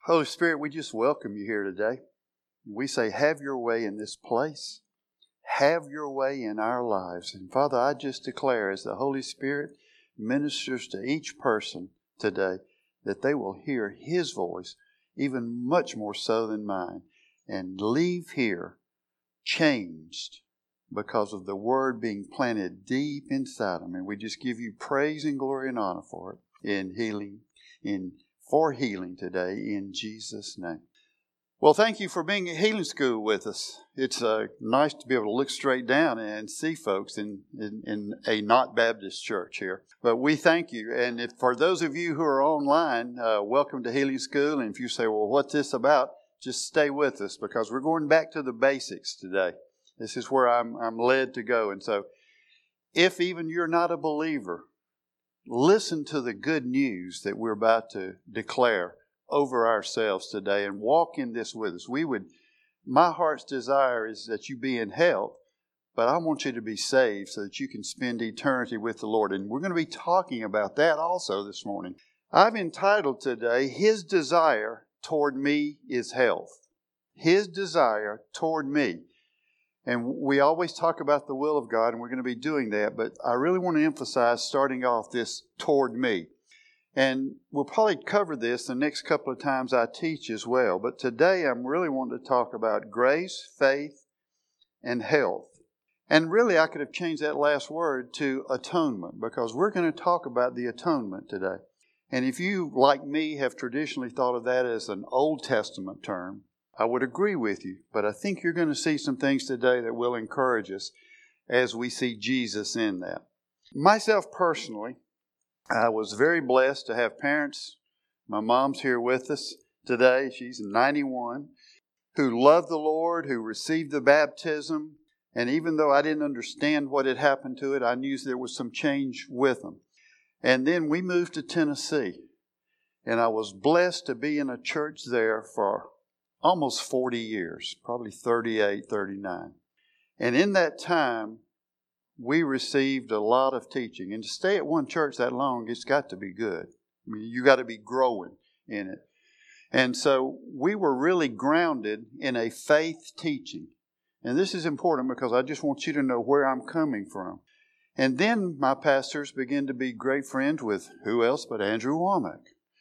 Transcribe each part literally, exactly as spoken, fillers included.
Holy Spirit, we just welcome you here today. We say, have your way in this place. Have your way in our lives. And Father, I just declare as the Holy Spirit ministers to each person today, that they will hear His voice, even much more so than mine, and leave here changed because of the Word being planted deep inside them. And we just give you praise and glory and honor for it in healing, in for healing today in Jesus' name. Well, thank you for being at Healing School with us. It's uh, nice to be able to look straight down and see folks in, in, in a not Baptist church here. But we thank you. And if for those of you who are online, uh, welcome to Healing School. And if you say, well, what's this about? Just stay with us because we're going back to the basics today. This is where I'm, I'm led to go. And so if even you're not a believer, listen to the good news that we're about to declare over ourselves today and walk in this with us. We would, my heart's desire is that you be in health, but I want you to be saved so that you can spend eternity with the Lord. And we're going to be talking about that also this morning. I've entitled today, His desire toward me is health. His desire toward me. And we always talk about the will of God, and we're going to be doing that, but I really want to emphasize starting off this toward me. And we'll probably cover this the next couple of times I teach as well. But today I'm really wanting to talk about grace, faith, and health. And really I could have changed that last word to atonement because we're going to talk about the atonement today. And if you, like me, have traditionally thought of that as an Old Testament term, I would agree with you. But I think you're going to see some things today that will encourage us as we see Jesus in that. Myself personally, I was very blessed to have parents. My mom's here with us today. She's ninety-one, who loved the Lord, who received the baptism. And even though I didn't understand what had happened to it, I knew there was some change with them. And then we moved to Tennessee. And I was blessed to be in a church there for almost forty years, probably thirty-eight, thirty-nine. And in that time, we received a lot of teaching. And to stay at one church that long, it's got to be good. I mean, you got to be growing in it. And so we were really grounded in a faith teaching. And this is important because I just want you to know where I'm coming from. And then my pastors began to be great friends with who else but Andrew Womack.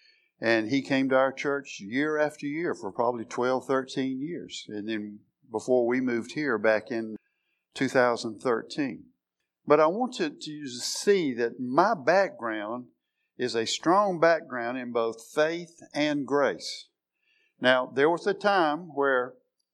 And he came to our church year after year for probably twelve, thirteen years. And then before we moved here back in two thousand thirteen. But I want you to see that my background is a strong background in both faith and grace. Now, there was a time where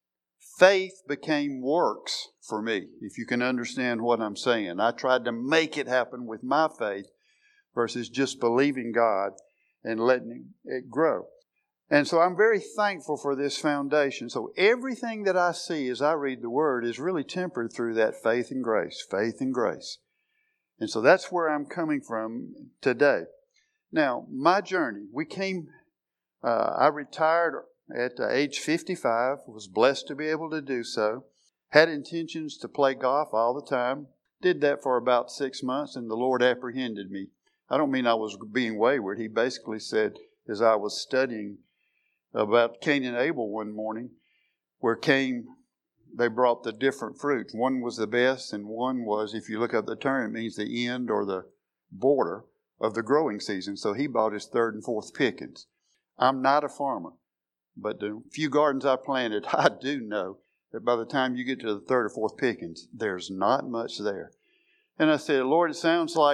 faith became works for me, if you can understand what I'm saying. I tried to make it happen with my faith versus just believing God and letting it grow. And so I'm very thankful for this foundation. So everything that I see as I read the Word is really tempered through that faith and grace, faith and grace. And so that's where I'm coming from today. Now, my journey, we came, uh, I retired at uh, age fifty-five, was blessed to be able to do so. Had intentions to play golf all the time. Did that for about six months and the Lord apprehended me. I don't mean I was being wayward. He basically said, as I was studying about Cain and Abel one morning, where Cain, they brought the different fruits. One was the best, and one was, if you look up the term, it means the end or the border of the growing season. So he bought his third and fourth pickings. I'm not a farmer, but the few gardens I planted, I do know that by the time you get to the third or fourth pickings, there's not much there. And I said, Lord, it sounds like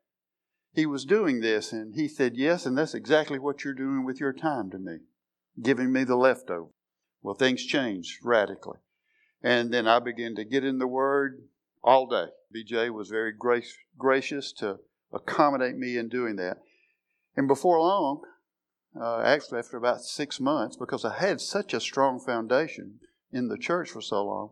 He was doing this. And He said, yes, and that's exactly what you're doing with your time to me. Giving me the leftover. Well, things changed radically. And then I began to get in the Word all day. B J was very grace, gracious to accommodate me in doing that. And before long, uh, actually after about six months, because I had such a strong foundation in the church for so long,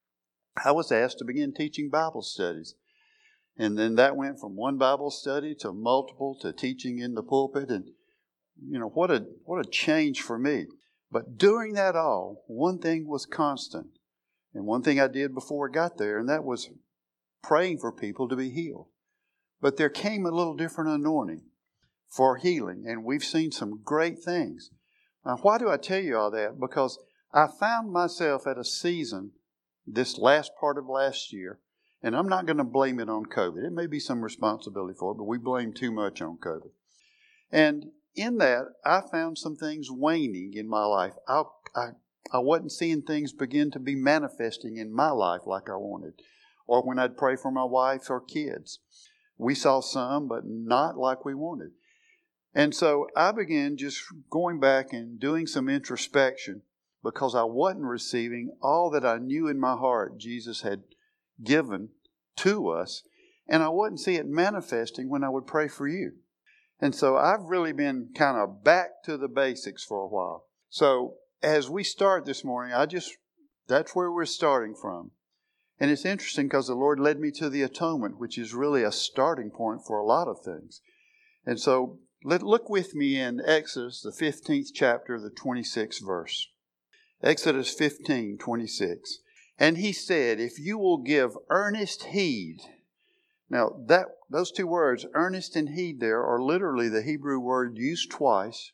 I was asked to begin teaching Bible studies. And then that went from one Bible study to multiple to teaching in the pulpit. And you know, what a what a change for me. But during that all, one thing was constant. And one thing I did before I got there, and that was praying for people to be healed. But there came a little different anointing for healing. And we've seen some great things. Now, why do I tell you all that? Because I found myself at a season this last part of last year, and I'm not going to blame it on COVID. It may be some responsibility for it, but we blame too much on COVID. And in that, I found some things waning in my life. I, I, I wasn't seeing things begin to be manifesting in my life like I wanted. Or when I'd pray for my wife or kids. We saw some, but not like we wanted. And so I began just going back and doing some introspection because I wasn't receiving all that I knew in my heart Jesus had given to us. And I wouldn't see it manifesting when I would pray for you. And so I've really been kind of back to the basics for a while. So as we start this morning, I just, that's where we're starting from. And it's interesting because the Lord led me to the atonement, which is really a starting point for a lot of things. And so let, look with me in Exodus, the fifteenth chapter, the twenty-sixth verse. Exodus fifteen, twenty-six. And he said, if you will give earnest heed. Now, that those two words, earnest and heed there, are literally the Hebrew word used twice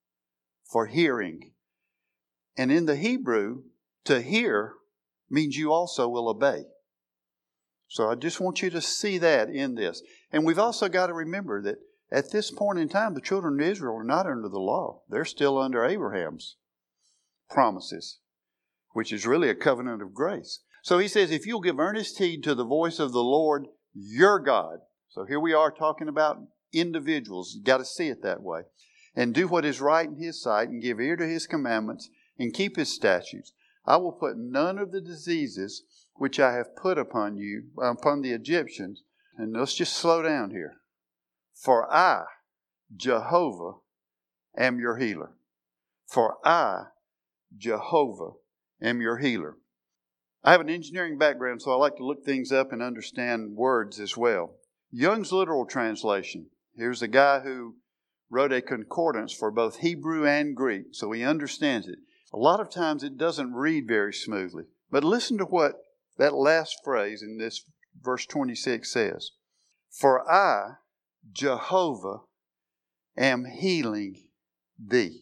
for hearing. And in the Hebrew, to hear means you also will obey. So I just want you to see that in this. And we've also got to remember that at this point in time, the children of Israel are not under the law. They're still under Abraham's promises, which is really a covenant of grace. So he says, if you'll give earnest heed to the voice of the Lord, your God. So here we are talking about individuals. You've got to see it that way. And do what is right in His sight and give ear to His commandments and keep His statutes. I will put none of the diseases which I have put upon you, upon the Egyptians. And let's just slow down here. For I, Jehovah, am your healer. For I, Jehovah, am your healer. I have an engineering background, so I like to look things up and understand words as well. Young's literal translation. Here's a guy who wrote a concordance for both Hebrew and Greek, so he understands it. A lot of times it doesn't read very smoothly. But listen to what that last phrase in this verse twenty-six says. For I, Jehovah, am healing thee.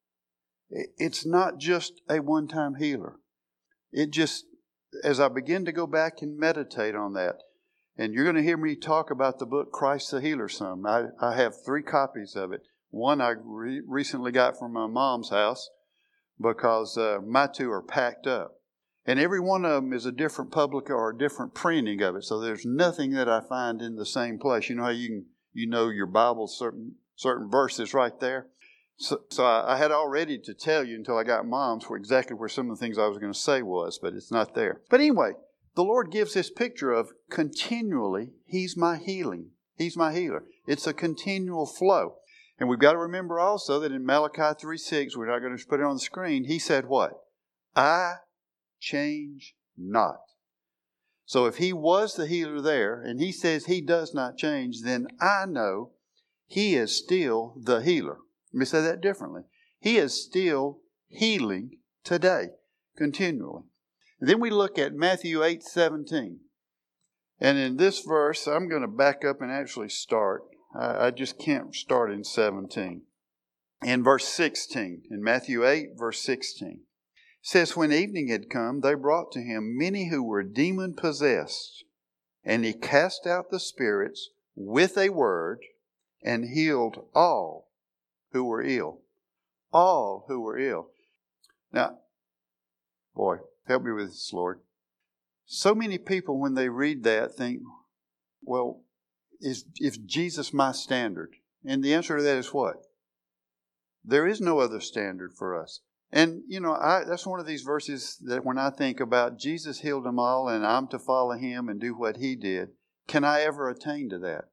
It's not just a one-time healer. It just, as I begin to go back and meditate on that, and you're going to hear me talk about the book Christ the Healer some. I, I have three copies of it. One I re- recently got from my mom's house because uh, my two are packed up. And every one of them is a different public or a different printing of it. So there's nothing that I find in the same place. You know how you can, you know your Bible's certain certain verses right there? So, so I, I had all ready to tell you until I got mom's for exactly where some of the things I was going to say was, but it's not there. But anyway, the Lord gives this picture of continually, He's my healing. He's my healer. It's a continual flow. And we've got to remember also that in Malachi three six, we're not going to put it on the screen, He said what? I change not. So if He was the healer there, and He says He does not change, then I know He is still the healer. Let me say that differently. He is still healing today, continually. And then we look at Matthew eight seventeen. And in this verse, I'm going to back up and actually start. I, I just can't start in seventeen. In verse sixteen, in Matthew eight, verse sixteen. It says, when evening had come, they brought to Him many who were demon-possessed. And He cast out the spirits with a word and healed all who were ill. All who were ill. Now, boy, help me with this, Lord. So many people, when they read that, think, well, is, is Jesus my standard? And the answer to that is what? There is no other standard for us. And, you know, I, that's one of these verses that when I think about Jesus healed them all and I'm to follow Him and do what He did, can I ever attain to that?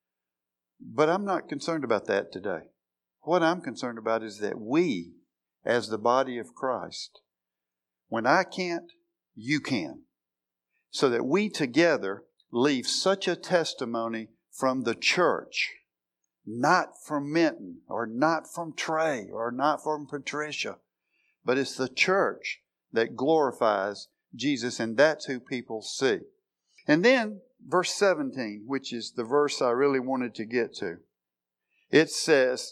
But I'm not concerned about that today. What I'm concerned about is that we, as the body of Christ, when I can't, you can. So that we together leave such a testimony from the church, not from Minton, or not from Trey, or not from Patricia, but it's the church that glorifies Jesus, and that's who people see. And then verse seventeen, which is the verse I really wanted to get to. It says,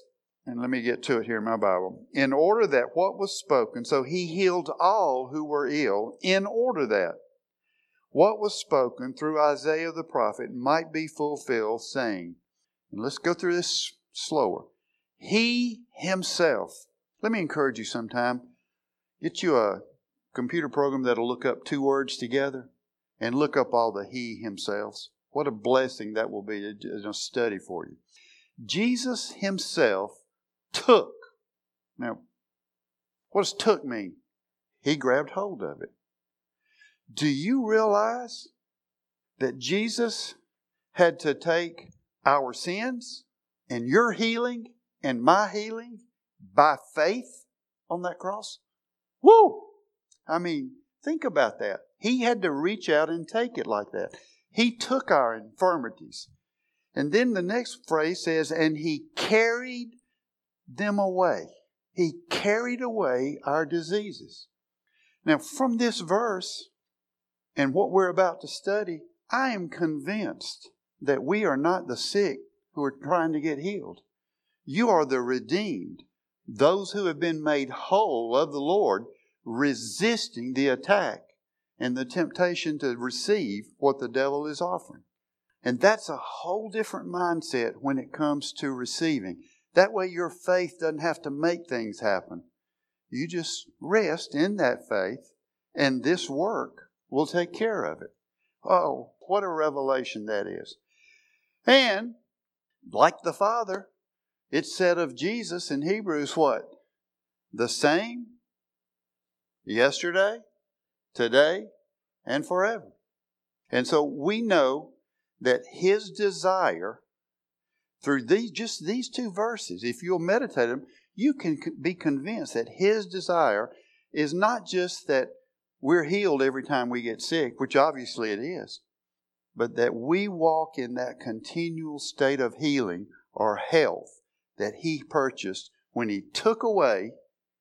and let me get to it here in my Bible. In order that what was spoken, so he healed all who were ill, in order that what was spoken through Isaiah the prophet might be fulfilled, saying, and let's go through this slower. He himself, let me encourage you sometime, get you a computer program that'll look up two words together and look up all the he himself. What a blessing that will be to study for you. Jesus himself took. Now, what does took mean? He grabbed hold of it. Do you realize that Jesus had to take our sins and your healing and my healing by faith on that cross? Woo! I mean, think about that. He had to reach out and take it like that. He took our infirmities. And then the next phrase says, and He carried them away. He carried away our diseases. Now, from this verse and what we're about to study, I am convinced that we are not the sick who are trying to get healed. You are the redeemed, those who have been made whole of the Lord, resisting the attack and the temptation to receive what the devil is offering. And that's a whole different mindset when it comes to receiving. That way your faith doesn't have to make things happen. You just rest in that faith and this work will take care of it. Oh, what a revelation that is. And like the Father, it's said of Jesus in Hebrews what? The same yesterday, today, and forever. And so we know that His desire, through these just these two verses, if you'll meditate them, you can be convinced that His desire is not just that we're healed every time we get sick, which obviously it is, but that we walk in that continual state of healing or health that He purchased when He took away,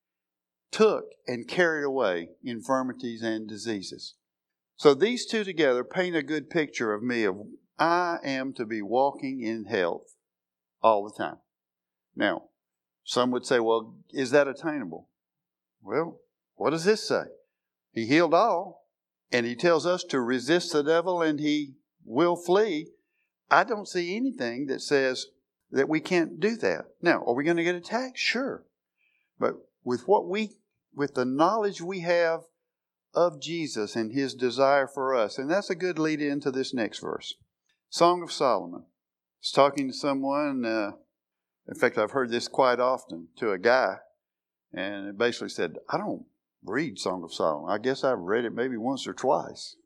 took and carried away infirmities and diseases. So these two together paint a good picture of me of I am to be walking in health all the time. Now, some would say, well, is that attainable? Well, what does this say? He healed all, and He tells us to resist the devil and he will flee. I don't see anything that says that we can't do that. Now, are we going to get attacked? Sure. But with what we, with the knowledge we have of Jesus and His desire for us, and that's a good lead into this next verse. Song of Solomon. I was talking to someone, uh, in fact, I've heard this quite often, to a guy, and it basically said, I don't read Song of Solomon. I guess I've read it maybe once or twice.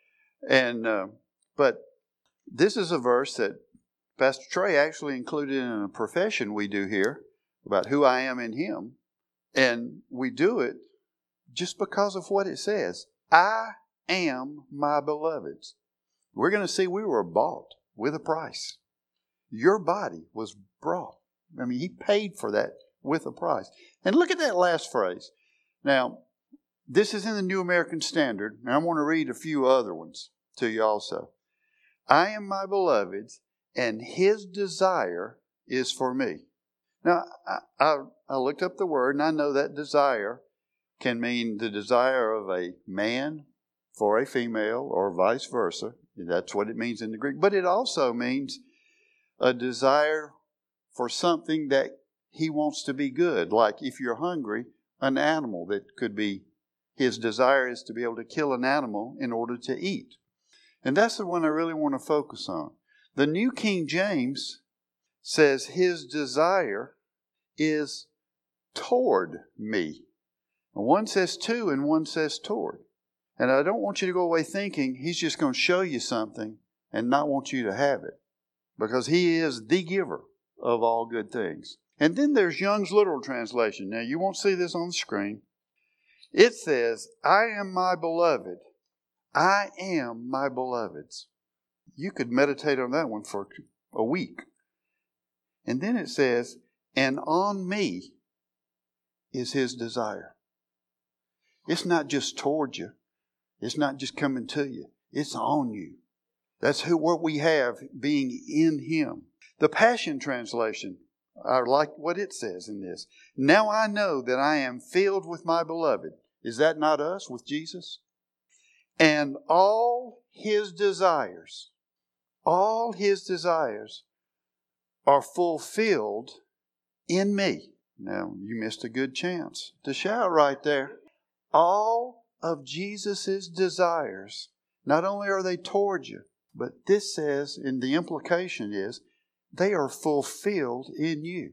And uh, but this is a verse that Pastor Trey actually included in a profession we do here about who I am in Him. And we do it just because of what it says. I am my beloved's. We're going to see we were bought with a price. Your body was brought. I mean, He paid for that with a price. And look at that last phrase. Now, this is in the New American Standard, and I want to read a few other ones to you also. I am my beloved's, and His desire is for me. Now, I, I, I looked up the word, and I know that desire can mean the desire of a man for a female or vice versa. That's what it means in the Greek. But it also means a desire for something that He wants to be good. Like if you're hungry, an animal that could be, His desire is to be able to kill an animal in order to eat. And that's the one I really want to focus on. The New King James says His desire is toward me. And one says to and one says toward. And I don't want you to go away thinking He's just going to show you something and not want you to have it. Because He is the giver of all good things. And then there's Young's Literal Translation. Now you won't see this on the screen. It says, I am my beloved. I am my beloved's. You could meditate on that one for a week. And then it says, and on me is His desire. It's not just toward you. It's not just coming to you. It's on you. That's who what we have being in Him. The Passion Translation I like what it says in this. Now I know that I am filled with my beloved. Is that not us with Jesus? And all His desires, all His desires are fulfilled in me. Now, you missed a good chance to shout right there. All of Jesus' desires, not only are they towards you, but this says, and the implication is, they are fulfilled in you.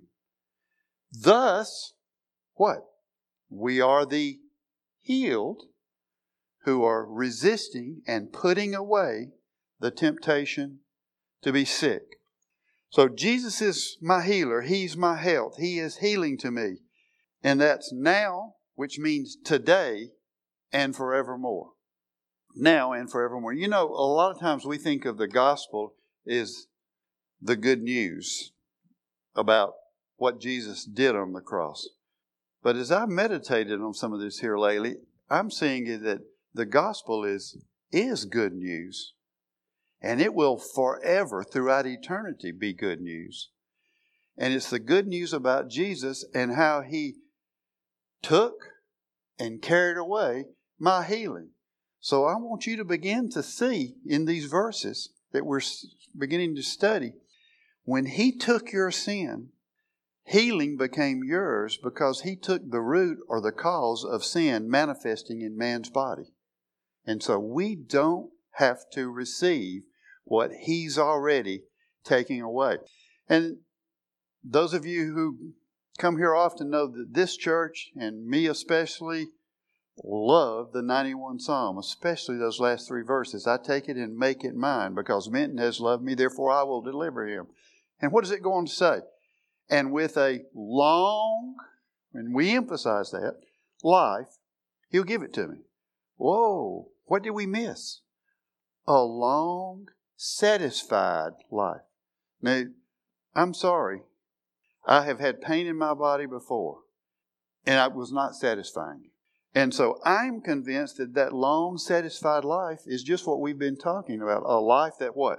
Thus, what? We are the healed who are resisting and putting away the temptation to be sick. So Jesus is my healer. He's my health. He is healing to me. And that's now, which means today and forevermore. Now and forevermore. You know, a lot of times we think of the gospel as the good news about what Jesus did on the cross. But as I've meditated on some of this here lately, I'm seeing that the gospel is, is good news. And it will forever, throughout eternity, be good news. And it's the good news about Jesus and how He took and carried away my healing. So I want you to begin to see in these verses that we're beginning to study, when He took your sin, healing became yours because He took the root or the cause of sin manifesting in man's body. And so we don't have to receive what He's already taking away. And those of you who come here often know that this church, and me especially, love the ninety-first Psalm, especially those last three verses. I take it and make it mine, because Minton has loved me, therefore I will deliver him. And what does it go on to say? And with a long, and we emphasize that, life, He'll give it to me. Whoa, what did we miss? A long, satisfied life. Now, I'm sorry. I have had pain in my body before, and it was not satisfying. And so I'm convinced that that long, satisfied life is just what we've been talking about. A life that what?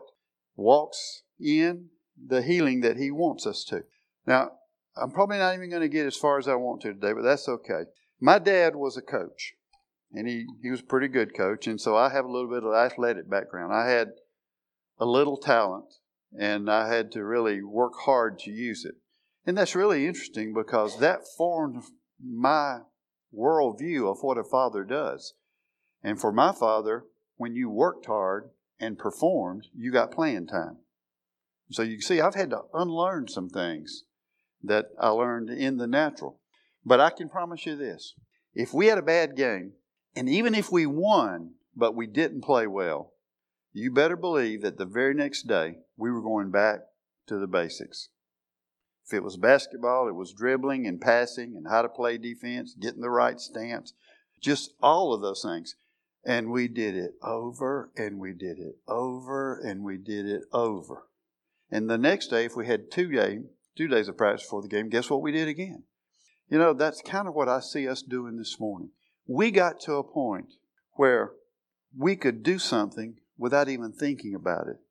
Walks in the healing that He wants us to. Now, I'm probably not even going to get as far as I want to today, but that's okay. My dad was a coach, and he, he was a pretty good coach, and so I have a little bit of athletic background. I had a little talent, and I had to really work hard to use it. And that's really interesting, because that formed my worldview of what a father does. And for my father, when you worked hard and performed, you got playing time. So you see, I've had to unlearn some things that I learned in the natural. But I can promise you this. If we had a bad game, and even if we won, but we didn't play well, you better believe that the very next day, we were going back to the basics. If it was basketball, it was dribbling and passing and how to play defense, getting the right stance, just all of those things. And we did it over and we did it over and we did it over. And the next day, if we had two, day, two days of practice before the game, guess what we did again? You know, that's kind of what I see us doing this morning. We got to a point where we could do something without even thinking about it.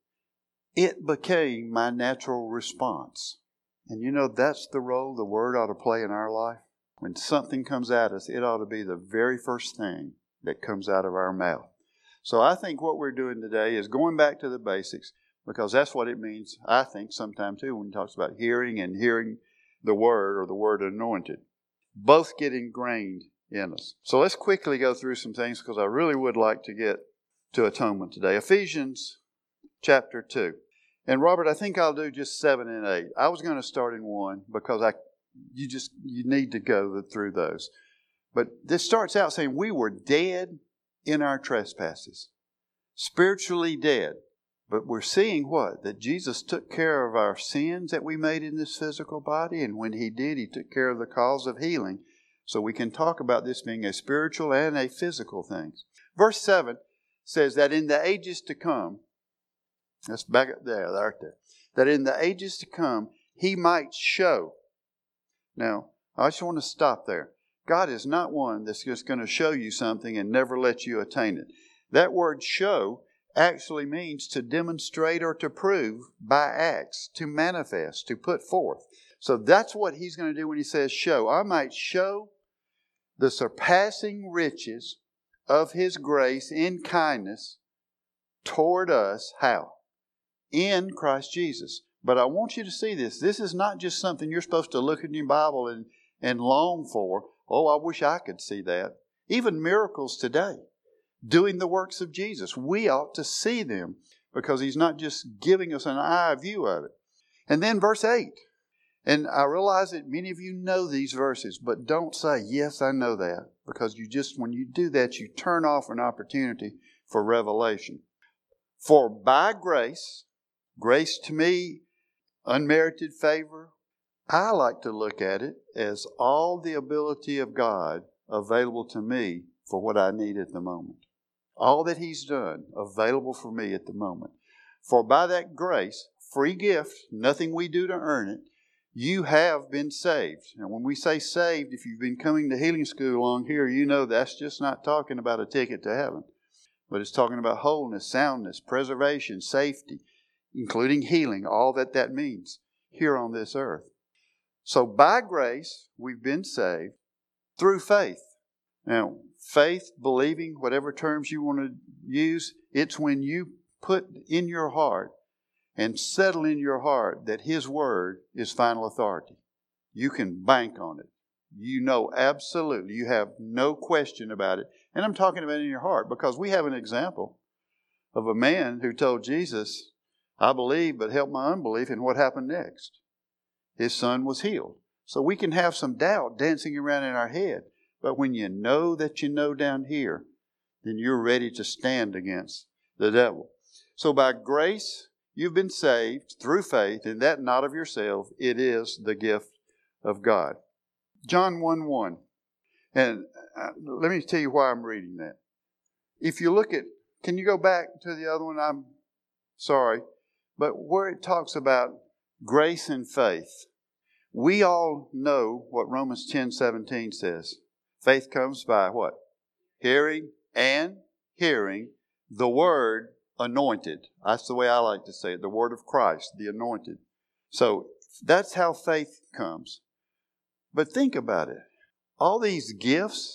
It became my natural response. And you know, that's the role the Word ought to play in our life. When something comes at us, it ought to be the very first thing that comes out of our mouth. So I think what we're doing today is going back to the basics, because that's what it means, I think, sometime too, when he talks about hearing and hearing the Word, or the Word anointed. Both get ingrained in us. So let's quickly go through some things, because I really would like to get to atonement today. Ephesians chapter two. And Robert, I think I'll do just seven and eight. I was going to start in one, because I, you just you need to go through those. But this starts out saying we were dead in our trespasses, spiritually dead. But we're seeing what? That Jesus took care of our sins that we made in this physical body. And when He did, He took care of the cause of healing. So we can talk about this being a spiritual and a physical thing. Verse seven says that in the ages to come, let's back up there, right there. That in the ages to come, He might show. Now, I just want to stop there. God is not one that's just going to show you something and never let you attain it. That word show actually means to demonstrate or to prove by acts, to manifest, to put forth. So that's what He's going to do when He says show. I might show the surpassing riches of His grace in kindness toward us. How? In Christ Jesus. But I want you to see this. This is not just something you're supposed to look in your Bible and, and long for. Oh, I wish I could see that. Even miracles today, doing the works of Jesus, we ought to see them because He's not just giving us an eye view of it. And then verse eight. And I realize that many of you know these verses, but don't say, yes, I know that. Because you just, when you do that, you turn off an opportunity for revelation. For by grace, grace to me, unmerited favor, I like to look at it as all the ability of God available to me for what I need at the moment. All that He's done available for me at the moment. For by that grace, free gift, nothing we do to earn it, you have been saved. And when we say saved, if you've been coming to healing school along here, you know that's just not talking about a ticket to heaven. But it's talking about wholeness, soundness, preservation, safety, including healing, all that that means here on this earth. So by grace, we've been saved through faith. Now, faith, believing, whatever terms you want to use, it's when you put in your heart and settle in your heart that His Word is final authority. You can bank on it. You know absolutely. You have no question about it. And I'm talking about in your heart because we have an example of a man who told Jesus, I believe, but help my unbelief. And what happened next? His son was healed. So we can have some doubt dancing around in our head. But when you know that you know down here, then you're ready to stand against the devil. So by grace, you've been saved through faith, and that not of yourself. It is the gift of God. John one one. And uh, let me tell you why I'm reading that. If you look at, can you go back to the other one? I'm sorry. But where it talks about grace and faith, we all know what Romans ten seventeen says. Faith comes by what? Hearing and hearing the Word anointed. That's the way I like to say it. The Word of Christ, the anointed. So that's how faith comes. But think about it. All these gifts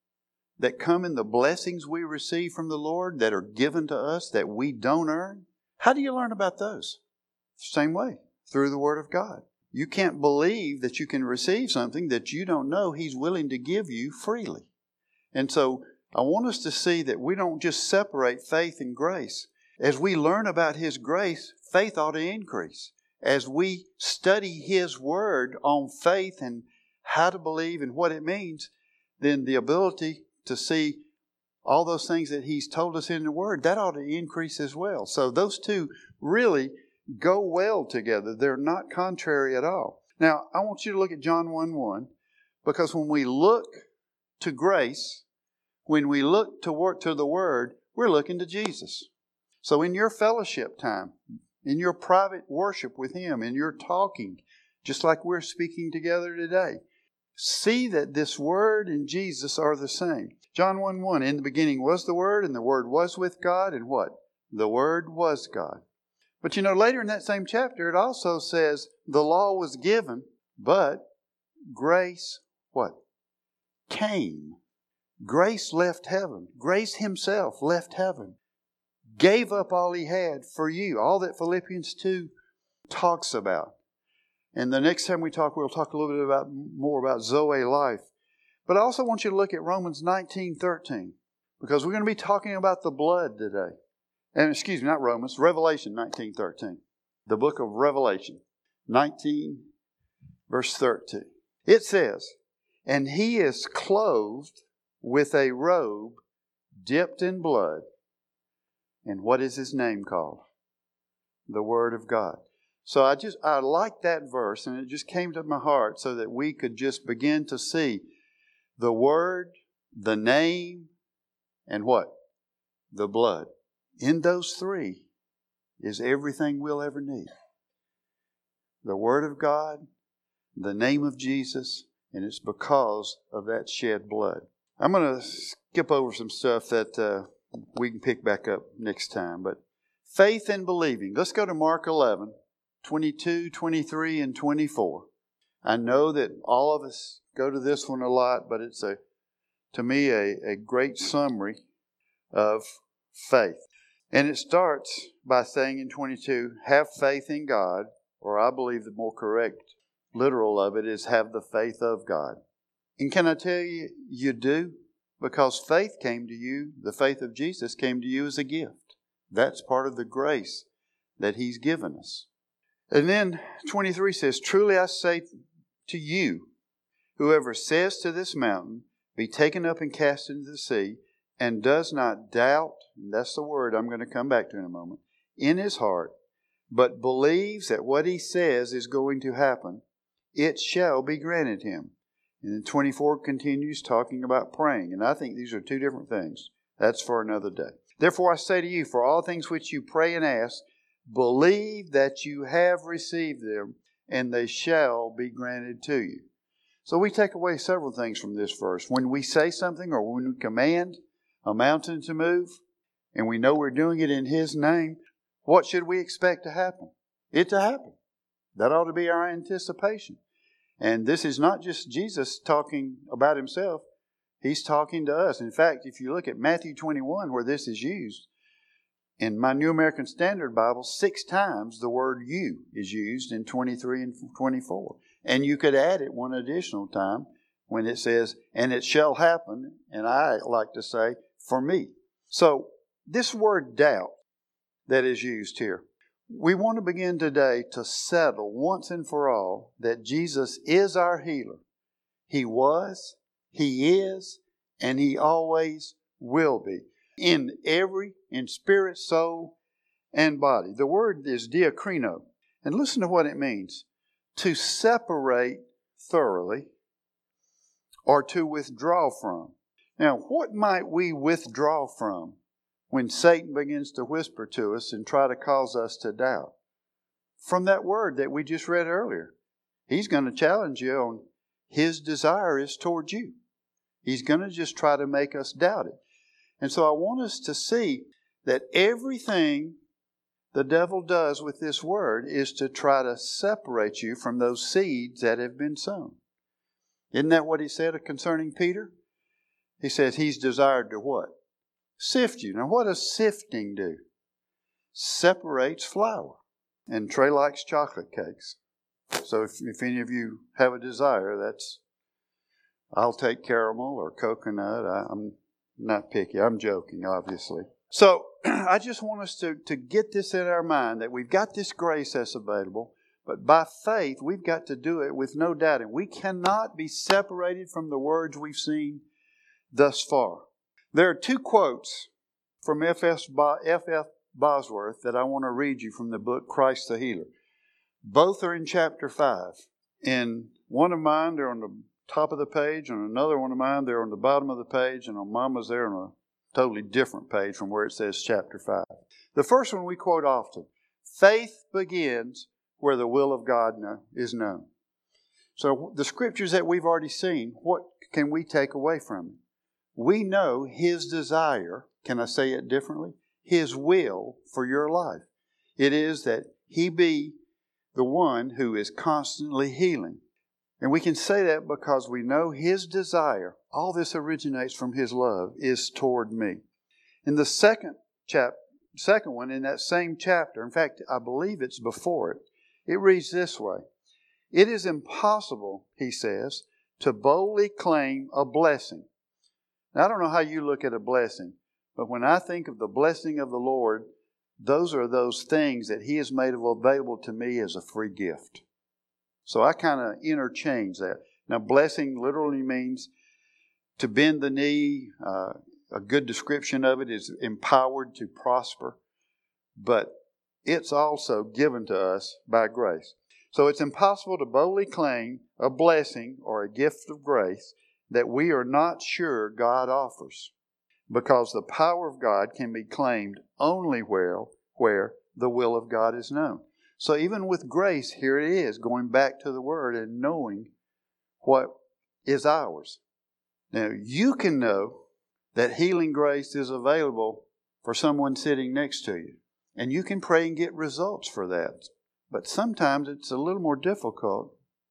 that come in the blessings we receive from the Lord that are given to us that we don't earn, how do you learn about those? Same way, through the Word of God. You can't believe that you can receive something that you don't know He's willing to give you freely. And so I want us to see that we don't just separate faith and grace. As we learn about His grace, faith ought to increase. As we study His Word on faith and how to believe and what it means, then the ability to see all those things that He's told us in the Word, that ought to increase as well. So those two really go well together. They're not contrary at all. Now, I want you to look at John one one, because when we look to grace, when we look to work to the Word, we're looking to Jesus. So in your fellowship time, in your private worship with Him, in your talking, just like we're speaking together today, see that this Word and Jesus are the same. John one one, in the beginning was the Word, and the Word was with God, and what? The Word was God. But you know, later in that same chapter, it also says the law was given, but grace, what? Came. Grace left heaven. Grace Himself left heaven. Gave up all He had for you. All that Philippians two talks about. And the next time we talk, we'll talk a little bit about more about Zoe life. But I also want you to look at Romans nineteen thirteen. Because we're going to be talking about the blood today. And excuse me, not Romans, Revelation nineteen thirteen. The book of Revelation, nineteen, verse thirteen. It says, and He is clothed with a robe dipped in blood. And what is His name called? The Word of God. So I just, I like that verse, and it just came to my heart so that we could just begin to see the Word, the name, and what? The blood. In those three is everything we'll ever need. The Word of God, the name of Jesus, and it's because of that shed blood. I'm going to skip over some stuff that uh, we can pick back up next time. But faith and believing. Let's go to Mark eleven, twenty-two, twenty-three, and twenty-four. I know that all of us go to this one a lot, but it's a, to me, a, a great summary of faith. And it starts by saying in twenty-two, have faith in God, or I believe the more correct literal of it is have the faith of God. And can I tell you, you do? Because faith came to you, the faith of Jesus came to you as a gift. That's part of the grace that He's given us. And then twenty-three says, truly I say to you, whoever says to this mountain, be taken up and cast into the sea, and does not doubt, and that's the word I'm going to come back to in a moment, in his heart, but believes that what he says is going to happen, it shall be granted him. And then twenty-four continues talking about praying. And I think these are two different things. That's for another day. Therefore I say to you, for all things which you pray and ask, believe that you have received them, and they shall be granted to you. So we take away several things from this verse. When we say something or when we command a mountain to move, and we know we're doing it in His name, what should we expect to happen? It to happen. That ought to be our anticipation. And this is not just Jesus talking about Himself. He's talking to us. In fact, if you look at Matthew twenty-one, where this is used, in my New American Standard Bible, six times the word you is used in twenty-three and twenty-four. And you could add it one additional time when it says, and it shall happen, and I like to say, for me. So this word doubt that is used here, we want to begin today to settle once and for all that Jesus is our healer. He was, He is, and He always will be. In every, in spirit, soul, and body. The word is diakrino. And listen to what it means. To separate thoroughly or to withdraw from. Now, what might we withdraw from when Satan begins to whisper to us and try to cause us to doubt? From that word that we just read earlier. He's going to challenge you on his desire is towards you. He's going to just try to make us doubt it. And so I want us to see that everything the devil does with this word is to try to separate you from those seeds that have been sown. Isn't that what he said concerning Peter? He says he's desired to what? Sift you. Now what does sifting do? Separates flour. And Trey likes chocolate cakes. So if, if any of you have a desire, that's, I'll take caramel or coconut. I, I'm not picky. I'm joking, obviously. So I just want us to, to get this in our mind that we've got this grace that's available, but by faith we've got to do it with no doubting. We cannot be separated from the words we've seen thus far. There are two quotes from F F Bosworth that I want to read you from the book Christ the Healer. Both are in chapter five. In one of mine, they're on the top of the page. On another one of mine, they're on the bottom of the page. And on Mama's, they're on a totally different page from where it says chapter five. The first one we quote often. Faith begins where the will of God is known. So the scriptures that we've already seen, what can we take away from it? We know His desire, can I say it differently? His will for your life. It is that He be the one who is constantly healing. And we can say that because we know His desire, all this originates from His love, is toward me. In the second chap, second one, in that same chapter, in fact, I believe it's before it, it reads this way. It is impossible, he says, to boldly claim a blessing. Now, I don't know how you look at a blessing, but when I think of the blessing of the Lord, those are those things that He has made available to me as a free gift. So I kind of interchange that. Now, blessing literally means to bend the knee. Uh, a good description of it is empowered to prosper. But it's also given to us by grace. So it's impossible to boldly claim a blessing or a gift of grace that we are not sure God offers. Because the power of God can be claimed only where, where the will of God is known. So even with grace, here it is, going back to the Word and knowing what is ours. Now, you can know that healing grace is available for someone sitting next to you. And you can pray and get results for that. But sometimes it's a little more difficult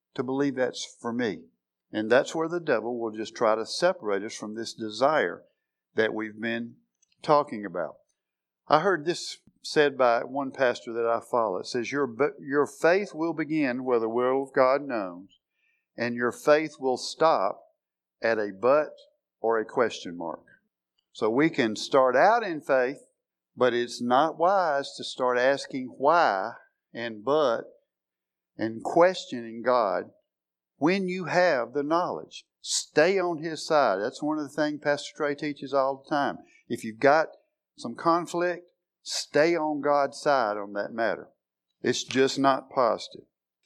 to believe that's for me. And that's where the devil will just try to separate us from this desire that we've been talking about. I heard this said by one pastor that I follow. It says, your, your faith will begin where the will of God knows, and your faith will stop at a but or a question mark. So we can start out in faith, but it's not wise to start asking why and but and questioning God when you have the knowledge. Stay on His side. That's one of the things Pastor Trey teaches all the time. If you've got some conflict, stay on God's side on that matter. It's just not positive.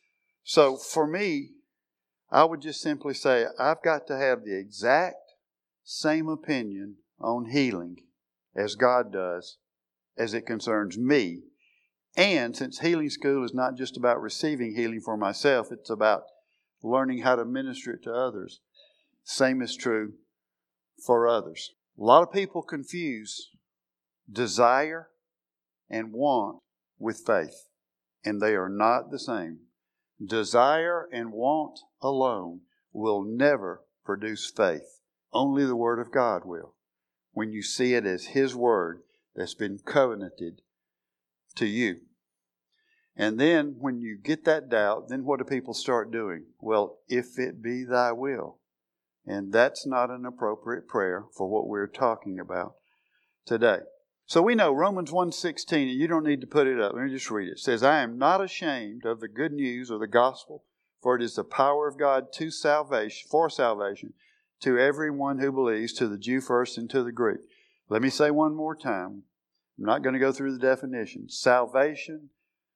So for me, I would just simply say I've got to have the exact same opinion on healing as God does as it concerns me. And since healing school is not just about receiving healing for myself, it's about learning how to minister it to others. Same is true for others. A lot of people confuse desire and want with faith, and they are not the same. Desire and want alone will never produce faith. Only the Word of God will. When you see it as His Word that's been covenanted to you. And then when you get that doubt, then what do people start doing? Well, if it be thy will. And that's not an appropriate prayer for what we're talking about today. So we know Romans one sixteen, and you don't need to put it up. Let me just read it. It says, I am not ashamed of the good news or the gospel, for it is the power of God to salvation, for salvation, to everyone who believes, to the Jew first and to the Greek. Let me say one more time. I'm not going to go through the definition. Salvation,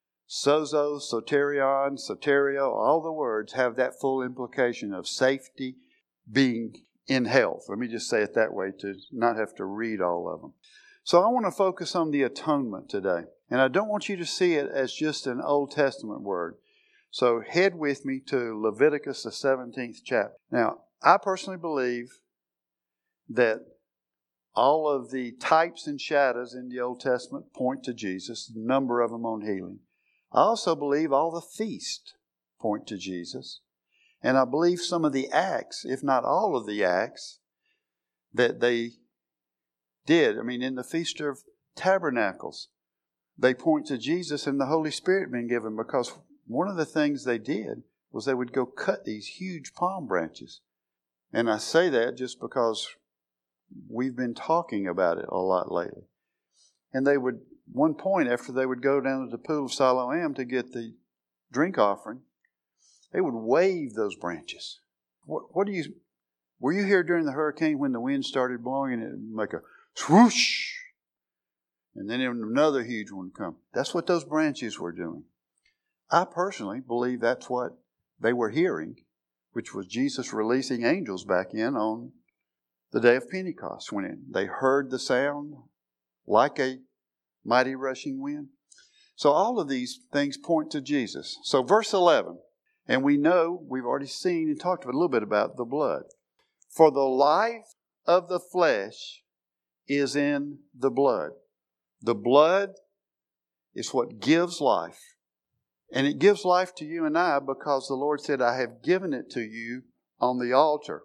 sozo, soterion, soterio, all the words have that full implication of safety, being in health. Let me just say it that way to not have to read all of them. So I want to focus on the atonement today. And I don't want you to see it as just an Old Testament word. So head with me to Leviticus, the seventeenth chapter. Now, I personally believe that all of the types and shadows in the Old Testament point to Jesus, a number of them on healing. I also believe all the feasts point to Jesus. And I believe some of the acts, if not all of the acts, that they did. I mean, in the Feast of Tabernacles, they point to Jesus and the Holy Spirit being given, because one of the things they did was they would go cut these huge palm branches. And I say that just because we've been talking about it a lot lately. And they would, one point after they would go down to the pool of Siloam to get the drink offering, they would wave those branches. What, what do you, were you here during the hurricane when the wind started blowing and it would make a swoosh? And then another huge one would come. That's what those branches were doing. I personally believe that's what they were hearing, which was Jesus releasing angels back in on the day of Pentecost, when it, they heard the sound like a mighty rushing wind. So all of these things point to Jesus. So verse eleven, and we know, we've already seen and talked a little bit about the blood. For the life of the flesh is in the blood. The blood is what gives life. And it gives life to you and I because the Lord said, I have given it to you on the altar.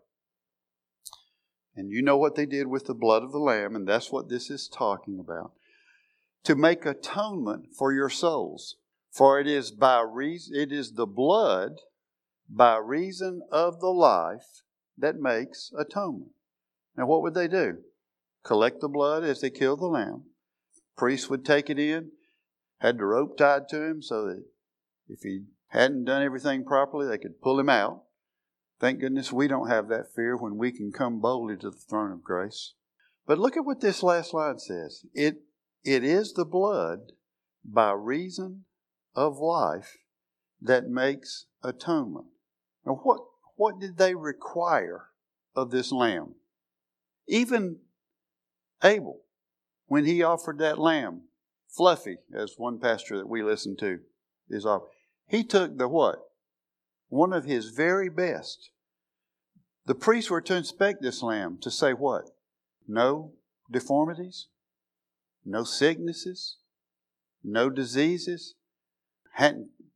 And you know what they did with the blood of the Lamb, and that's what this is talking about. To make atonement for your souls. For it is by reason, it is the blood by reason of the life that makes atonement. Now what would they do? Collect the blood as they killed the lamb. Priests would take it in, had the rope tied to him so that if he hadn't done everything properly, they could pull him out. Thank goodness we don't have that fear when we can come boldly to the throne of grace. But look at what this last line says. It, it is the blood by reason of life that makes atonement. Now what, what did they require of this lamb? Even Abel, when he offered that lamb, Fluffy, as one pastor that we listen to is offered, he took the what? One of his very best. The priests were to inspect this lamb to say what? No deformities, no sicknesses, no diseases. Hadn't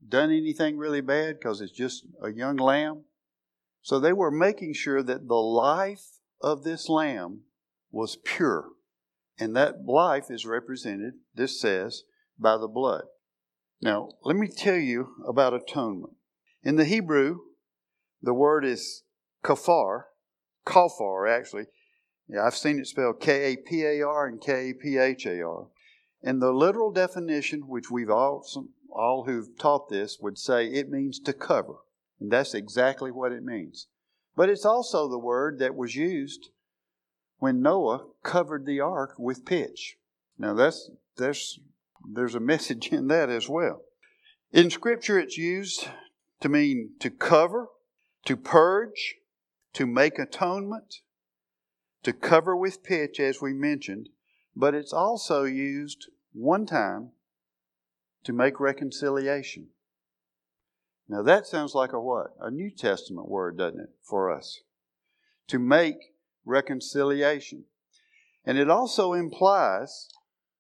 done anything really bad because it's just a young lamb. So they were making sure that the life of this lamb was pure. And that life is represented, this says, by the blood. Now, let me tell you about atonement. In the Hebrew, the word is kafar, kafar actually. Yeah, I've seen it spelled K A P A R and K A P H A R. And the literal definition, which we've all, all who've taught this, would say it means to cover. And that's exactly what it means. But it's also the word that was used when Noah covered the ark with pitch. Now that's there's there's a message in that as well. In Scripture it's used to mean to cover, to purge, to make atonement, to cover with pitch as we mentioned, but it's also used one time to make reconciliation. Now that sounds like a what? A New Testament word, doesn't it, for us? To make reconciliation. And it also implies,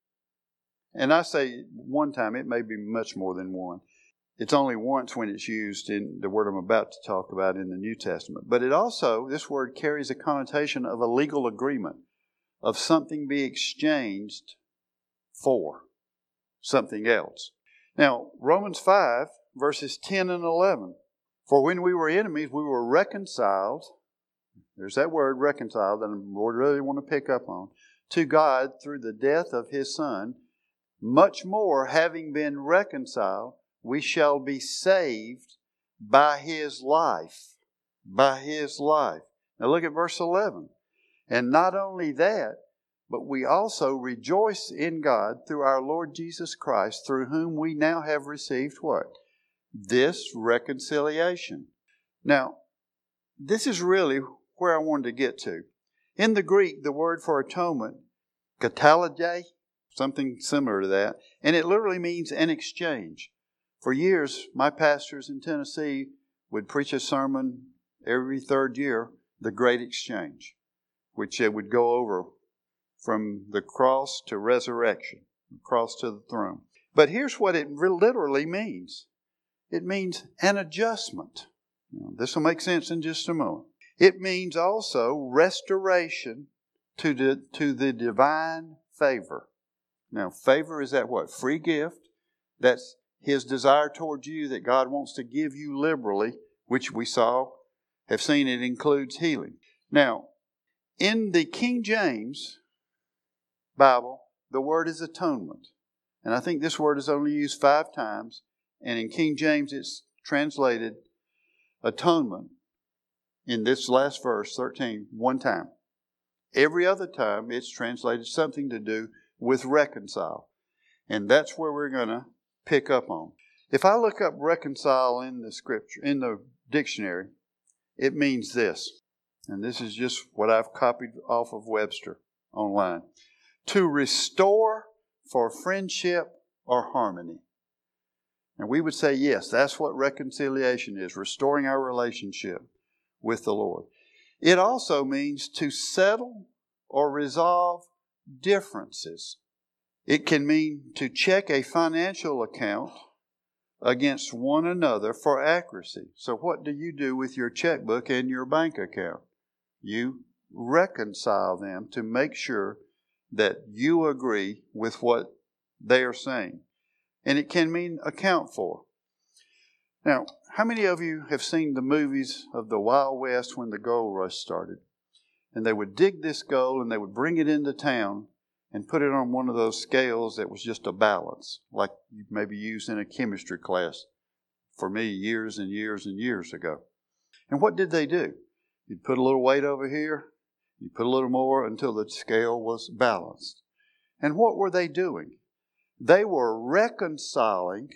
and I say one time, it may be much more than one. It's only once when it's used in the word I'm about to talk about in the New Testament. But it also, this word carries a connotation of a legal agreement, of something be exchanged for something else. Now, Romans five, verses ten and eleven. For when we were enemies, we were reconciled. There's that word, reconciled, that we really want to pick up on. To God through the death of His Son. Much more, having been reconciled, we shall be saved by His life. By His life. Now look at verse eleven. And not only that, but we also rejoice in God through our Lord Jesus Christ, through whom we now have received what? This reconciliation. Now, this is really where I wanted to get to. In the Greek, the word for atonement, katalage, something similar to that, and it literally means an exchange. For years, my pastors in Tennessee would preach a sermon every third year, the Great Exchange, which it would go over from the cross to resurrection, the cross to the throne. But here's what it literally means. It means an adjustment. Now, this will make sense in just a moment. It means also restoration to the, to the divine favor. Now, favor is that what? Free gift. That's His desire towards you that God wants to give you liberally, which we saw, have seen it includes healing. Now, in the King James Bible, the word is atonement. And I think this word is only used five times. And in King James, it's translated atonement in this last verse, thirteen, one time. Every other time, it's translated something to do with reconcile. And that's where we're going to pick up on. If I look up reconcile in the scripture, in the dictionary, it means this. And this is just what I've copied off of Webster online. To restore for friendship or harmony. And we would say, yes, that's what reconciliation is, restoring our relationship with the Lord. It also means to settle or resolve differences. It can mean to check a financial account against one another for accuracy. So what do you do with your checkbook and your bank account? You reconcile them to make sure that you agree with what they are saying. And it can mean account for. Now, how many of you have seen the movies of the Wild West when the gold rush started? And they would dig this gold and they would bring it into town and put it on one of those scales that was just a balance, like you maybe used in a chemistry class for me years and years and years ago. And what did they do? You'd put a little weight over here, you put a little more until the scale was balanced. And what were they doing? They were reconciling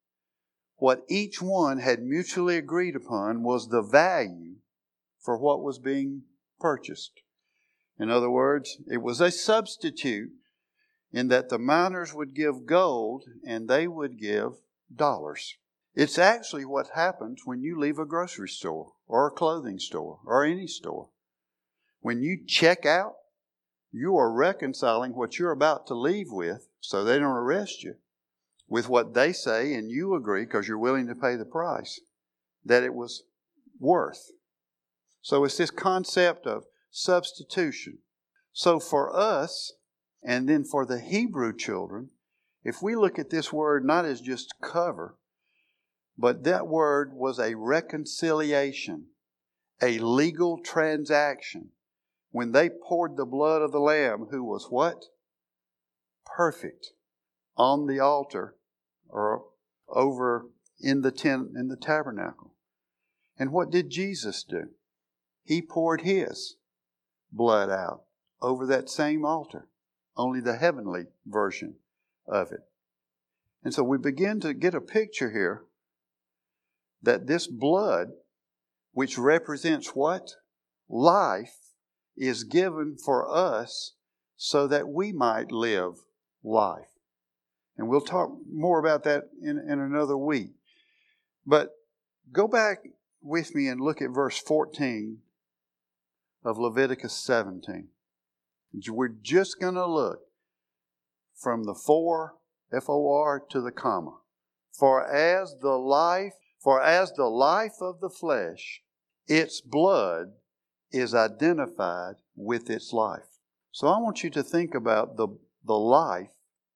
what each one had mutually agreed upon was the value for what was being purchased. In other words, it was a substitute in that the miners would give gold and they would give dollars. It's actually what happens when you leave a grocery store or a clothing store or any store. When you check out, you are reconciling what you're about to leave with so they don't arrest you with what they say, and you agree because you're willing to pay the price, that it was worth. So it's this concept of substitution. So for us, and then for the Hebrew children, if we look at this word not as just cover, but that word was a reconciliation, a legal transaction. When they poured the blood of the Lamb, who was what? Perfect, on the altar or over in the tent, in the tabernacle. And what did Jesus do? He poured His blood out over that same altar, only the heavenly version of it. And so we begin to get a picture here that this blood, which represents what? Life, is given for us so that we might live life. And we'll talk more about that in, in another week. But go back with me and look at verse fourteen of Leviticus seventeen. We're just going to look from the for, F O R, to the comma. For as the life, for as the life of the flesh, its blood is identified with its life. So I want you to think about the, the life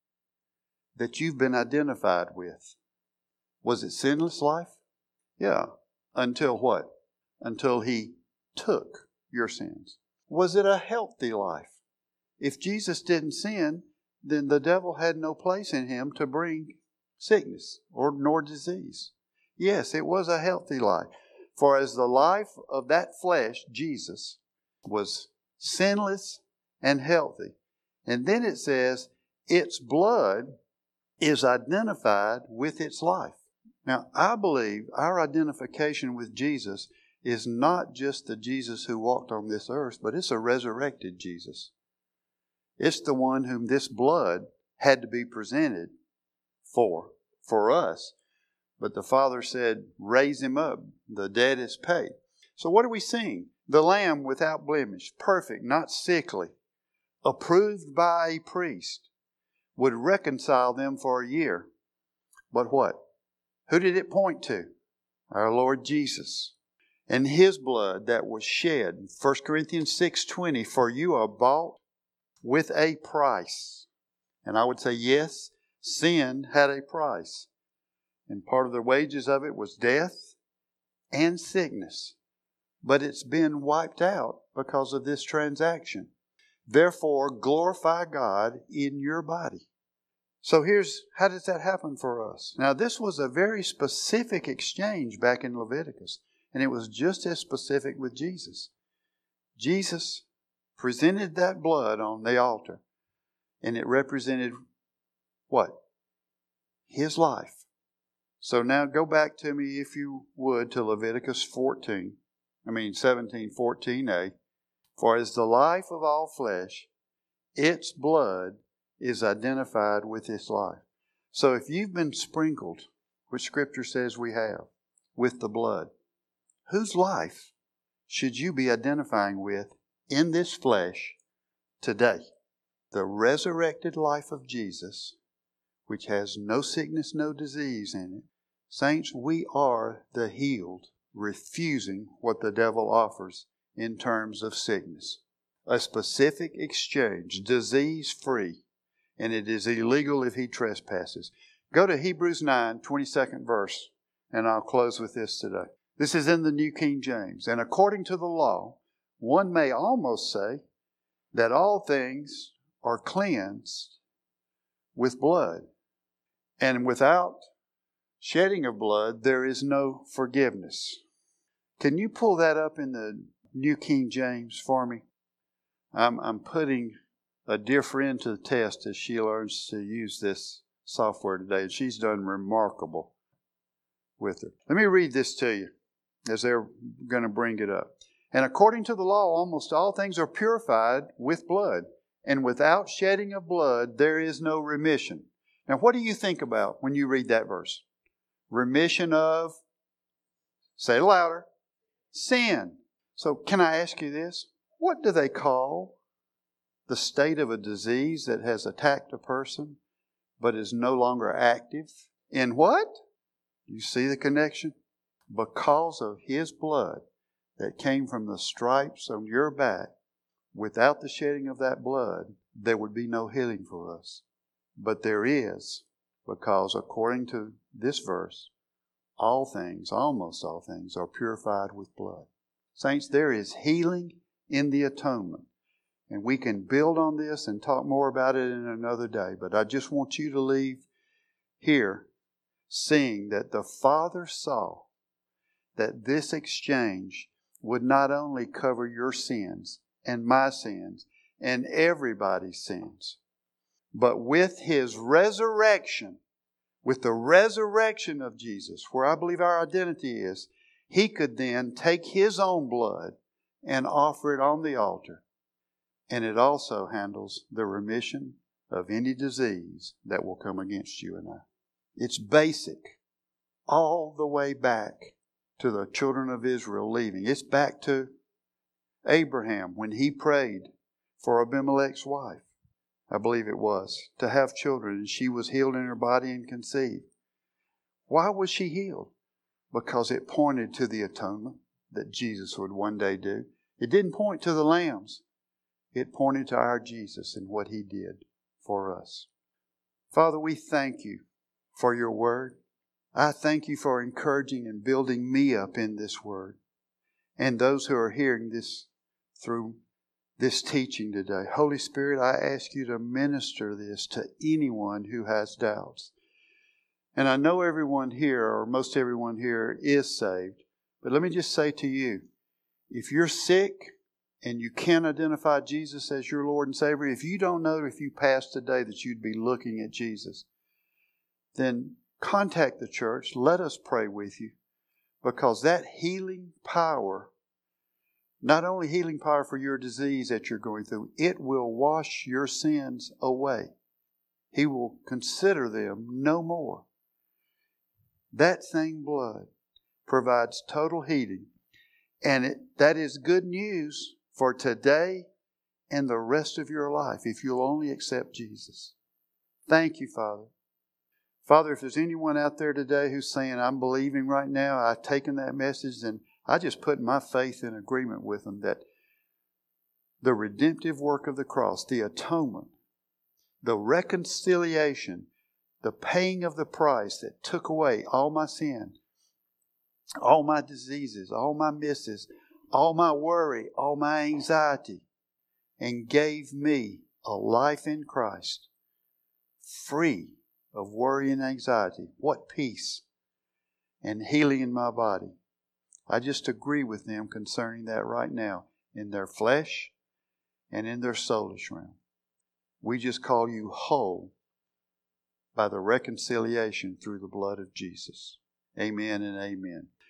that you've been identified with. Was it sinless life? Yeah. Until what? Until He took your sins. Was it a healthy life? If Jesus didn't sin, then the devil had no place in Him to bring sickness or nor disease. Yes, it was a healthy life. For as the life of that flesh, Jesus, was sinless and healthy. And then it says, its blood is identified with its life. Now, I believe our identification with Jesus is not just the Jesus who walked on this earth, but it's a resurrected Jesus. It's the one whom this blood had to be presented for, for us. But the Father said, raise Him up. The debt is paid. So what are we seeing? The Lamb without blemish, perfect, not sickly, approved by a priest, would reconcile them for a year. But what? Who did it point to? Our Lord Jesus. And His blood that was shed. First Corinthians six twenty, for you are bought with a price. And I would say, yes, sin had a price. And part of the wages of it was death and sickness. But it's been wiped out because of this transaction. Therefore, glorify God in your body. So here's, how does that happen for us? Now, this was a very specific exchange back in Leviticus. And it was just as specific with Jesus. Jesus presented that blood on the altar. And it represented what? His life. So now go back to me, if you would, to Leviticus fourteen. I mean seventeen, fourteen a. For as the life of all flesh, its blood is identified with its life. So if you've been sprinkled, which Scripture says we have, with the blood, whose life should you be identifying with in this flesh today? The resurrected life of Jesus, which has no sickness, no disease in it. Saints, we are the healed, refusing what the devil offers in terms of sickness. A specific exchange, disease-free, and it is illegal if he trespasses. Go to Hebrews nine, twenty-second verse, and I'll close with this today. This is in the New King James. And according to the law, one may almost say that all things are cleansed with blood. And without shedding of blood, there is no forgiveness. Can you pull that up in the New King James for me? I'm, I'm putting a dear friend to the test as she learns to use this software today. And she's done remarkable with it. Let me read this to you as they're going to bring it up. And according to the law, almost all things are purified with blood. And without shedding of blood, there is no remission. Now, what do you think about when you read that verse? Remission of, say it louder, sin. So can I ask you this? What do they call the state of a disease that has attacked a person, but is no longer active. In what? You see the connection? Because of His blood that came from the stripes on your back, without the shedding of that blood, there would be no healing for us. But there is, because according to this verse, all things, almost all things, are purified with blood. Saints, there is healing in the atonement. And we can build on this and talk more about it in another day. But I just want you to leave here seeing that the Father saw that this exchange would not only cover your sins and my sins and everybody's sins, but with His resurrection, with the resurrection of Jesus, where I believe our identity is, He could then take His own blood and offer it on the altar. And it also handles the remission of any disease that will come against you and I. It's basic, all the way back to the children of Israel leaving. It's back to Abraham when he prayed for Abimelech's wife, I believe it was, to have children, and she was healed in her body and conceived. Why was she healed? Because it pointed to the atonement that Jesus would one day do. It didn't point to the lambs. It pointed to our Jesus and what He did for us. Father, we thank You for Your Word. I thank You for encouraging and building me up in this Word, and those who are hearing this through this teaching today. Holy Spirit, I ask You to minister this to anyone who has doubts. And I know everyone here, or most everyone here, is saved. But let me just say to you, if you're sick and you can't identify Jesus as your Lord and Savior, if you don't know if you passed today that you'd be looking at Jesus, then contact the church. Let us pray with you. Because that healing power, not only healing power for your disease that you're going through, it will wash your sins away. He will consider them no more. That same blood provides total healing. And it, that is good news for today and the rest of your life if you'll only accept Jesus. Thank You, Father. Father, if there's anyone out there today who's saying, I'm believing right now, I've taken that message, and I just put my faith in agreement with them that the redemptive work of the cross, the atonement, the reconciliation, the paying of the price that took away all my sin, all my diseases, all my misses, all my worry, all my anxiety, and gave me a life in Christ, free of worry and anxiety. What peace and healing in my body. I just agree with them concerning that right now in their flesh and in their soulish realm. We just call you whole by the reconciliation through the blood of Jesus. Amen and amen.